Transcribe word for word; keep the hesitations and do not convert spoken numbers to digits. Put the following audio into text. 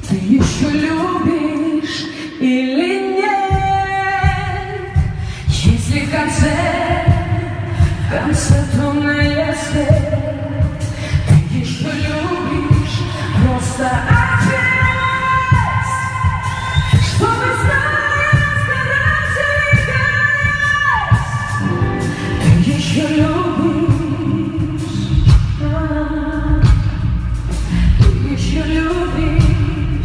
Ты еще любишь или нет? Если в конце, в конце туннеля свет, ты еще любишь просто ответ, чтобы знать, когда тебе конец. Ты еще любишь.